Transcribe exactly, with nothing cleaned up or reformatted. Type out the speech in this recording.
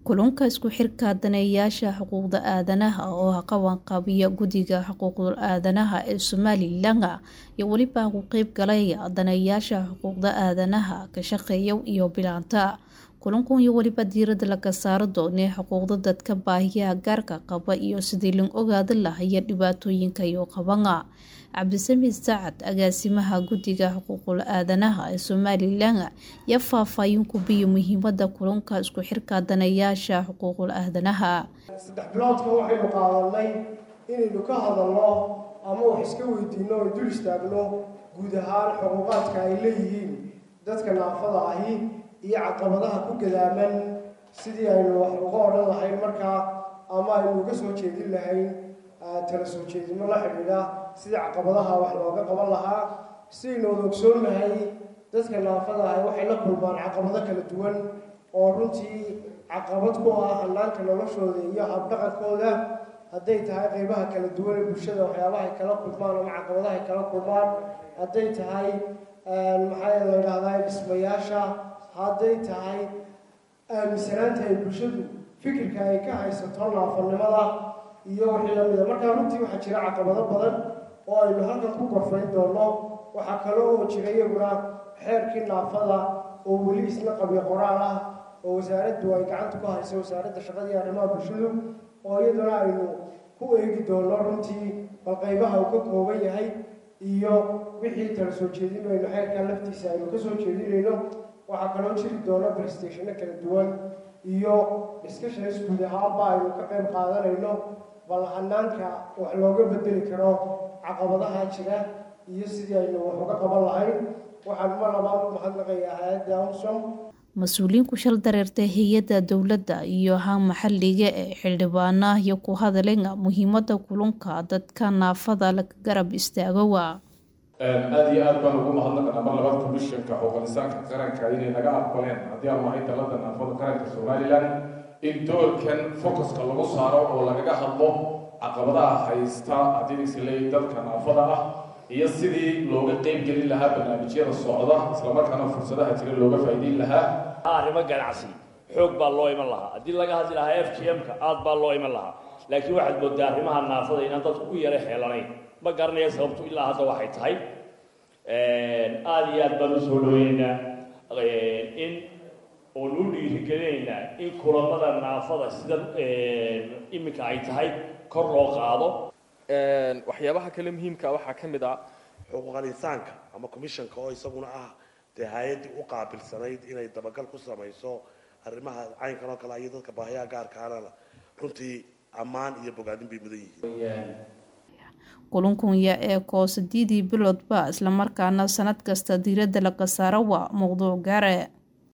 Kulanka isku xirka daneeyayaasha xuquuqda aadanaha oo qaban qaabiya guddiga xuquuqda aadanaha ee Somaliland iyo waliba ku qayb galaya daneeyayaasha xuquuqda aadanaha ka shaqeeya iyo bilaanta kulanku iyo waliba diirada laga saaro doonee xuquuqda dadka baahiyaha gaarka qaba iyo sidii loo ogaado lahayd dhibaatooyinka iyo qabanga Cabdisamiid Saacad agaasimaha guddiga xuquuqda aadanaha ee Somaliland ya faahfaahin ku biyo muhiimada kulanka isku xirka daneeyayaasha xuquuqda aadanaha saddex biloodka waxaynu qaadanay inaynu ka hadalno ama wax iska weydiino oo dul istaagno guud ahaan xuquuqaadka ay leeyihiin dadka naafada ahi iyo caqabadaha ku gadaaman sidii aynu wax uga odhan lahayn markaa ama aynu uga soo jeedin lahayn tala soo jeedimo la xidhiidha sidii caqabadaha wax looga qaban lahaa sidaynu ogsoonnahay dadka naafada ahi waxay la kulmaan caqabado kala duwan oo runtii caqabad ku ah hannaanka noloshooda iyo habdhaqankooda hadday tahay qaybaha kala duwan ee bulshada waxyaabaha ay kala kulmaan ama caqabadaha ay kala kulmaan hadday tahay maxaa la yidhaahdaa dhismayaasha hadday tahay aaminsanaanta ay bulshadu fikirka ay ka haysato naafanimada iyo wixii lamida markaa runtii waxaa jira caqabado badan oo aynu halkan ku gorfayn doono waxaa kale oo jira iyaguna xeerkii naafada oo weli isla qabyo qoraal ah oo wasaaraddu ay gacanta ku hayso wasaaradda shaqada iyo arrimaha bulshadu oo iyaduna aynu ku eegi doono runtii bal qaybaha uu ka kooban yahay iyo wixii tala soo jeedinayno xeerkan laftiisa aynu ka soo jeedinayno waxaa kaloo jiri doona prestationo kala duwan iyo discussions guud ahaanba aynu ka qayb qaadanayno bal hannaanka wax looga bedeli karo caqabadaha jira iyo sidii aynu wax uga qaban lahayn waxaan ma labaad u mahadnaqayaa hay'adda UNSOM mas-uuliyiin ku shal dareertay hay'adda dowladda iyo haan maxalliga ee xildhibaanaha iyo ku hadaleenga muhiimada kulanka dadka naafada la garab istaagowa aad iyo aad baan ugu mahadnaqanaa mar labaad komishanka xuquuqul insaanka qaranka inay naga aqbaleen haddii aan nahay dalada naafada qaranka Somaliland in doorkan focuska lagu saaro oo lagaga hadlo caqabadaha haysta haddii islay dadka naafada ah iyo sidii looga qayb gelin lahaa barnaamijyada socda isla markaana fursadaha jira looga faa'iideyn lahaa arrimo ganacsi xoog baa loo iman lahaa haddii laga hadli lahaa F G M-ka aad baa loo iman lahaa laakiin waxaad moodaa arrimaha naafada inaan dadku u yara xeelanayn ma garanayo sababtu ilaa hadda waxay tahay aad iyo aad baan u soo dhaweynaynaa in oon u dhiirigelinaynaa in kulamada naafada sida iminka ay tahay kor loo qaado waxyaabaha kale muhiimka waxaa ka mid ah xuquuqul insaanka ama commissionka oo isaguna ah dee hay-addii u qaabilsanayd inay dabagal ku samayso arrimaha caynkan oo kale iyo dadka baahiyaha gaarka ahna runtii ammaan iyo bogaadin bay mudan yihiin kulankunya ee koosadidii biloodba isla markaana sanad kasta diiradda laga saaro waa mowduuc gaar ah